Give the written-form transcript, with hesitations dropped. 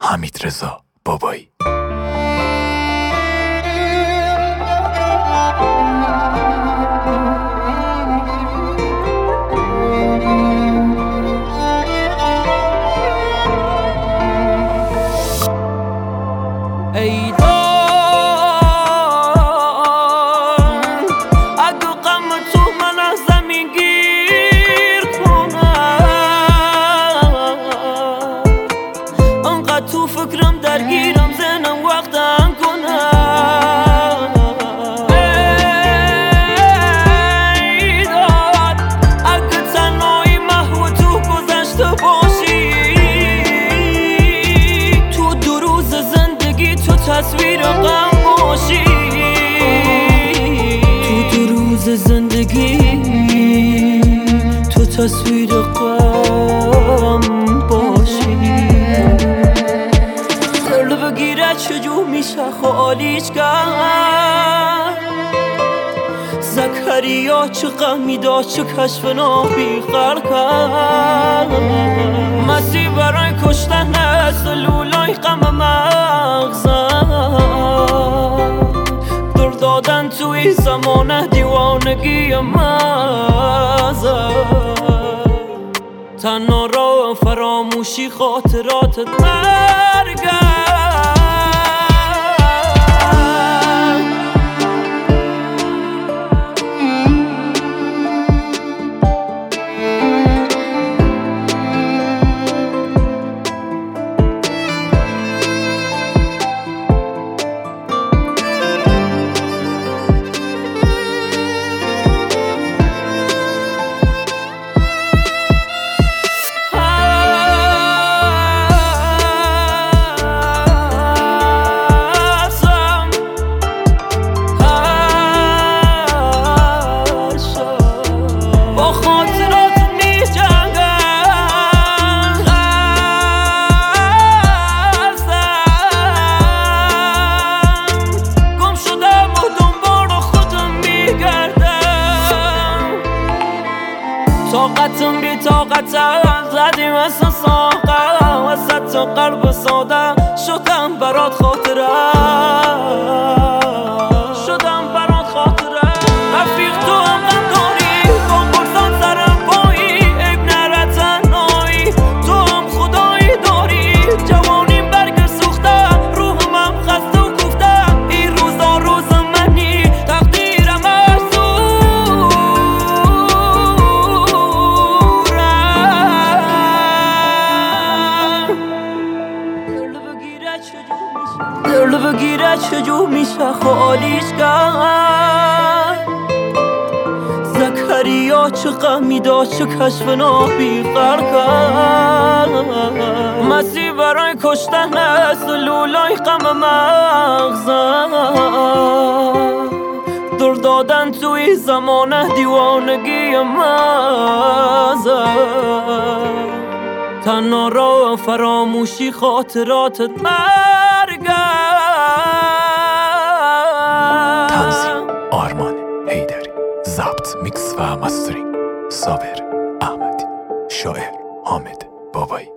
حمیدرضا بابایی. ای اگه غم تو من از زمین گیر کنم، انقدر تو فکرم درگیرم ذهنم وقتم کنم. ای داد اگه تنهایی محو تو گذشته باشی، تو دو روز زندگی تو تصویر غم باشی، تو دو روز زندگی تو تصویر غم باشی. دل بگیره چجور میشه خالیش کرد، زکریا چه غمی داشت چه کشف نابی خلق کرد. مسیح برای کشتن سلولای غم مغزم، در دادن توی زمان دیوانگی مزم. تنها را فراموشی خاطراتت برگرد. طاقتم بی طاقتم زدی مثل ساقم، وسط تو قلب ساده شدم برات خاطره، شدم برات خاطره. رفیق تو هم غم داری کن برسان سرم پایی، عیب نره تنهایی تو هم خدایی داری. جوانیم برگ سوخته روحم هم خسته و کوفته، این روزا روز منی تقدیرم دل بگیره چجور میشه خالیش کرد. زکریا چه غمی داشت چه کشف نابی خلق کرد. مسیح برای کشتن سلولای غم مغزم، در دادن توی زمان دیوانگی مزم. تنها را فراموشی خاطراتت برگرد. تنظیم آرمان حیدری، ضبط میکس و مسترینگ صابر احمدی، شاعر حامد بابایی.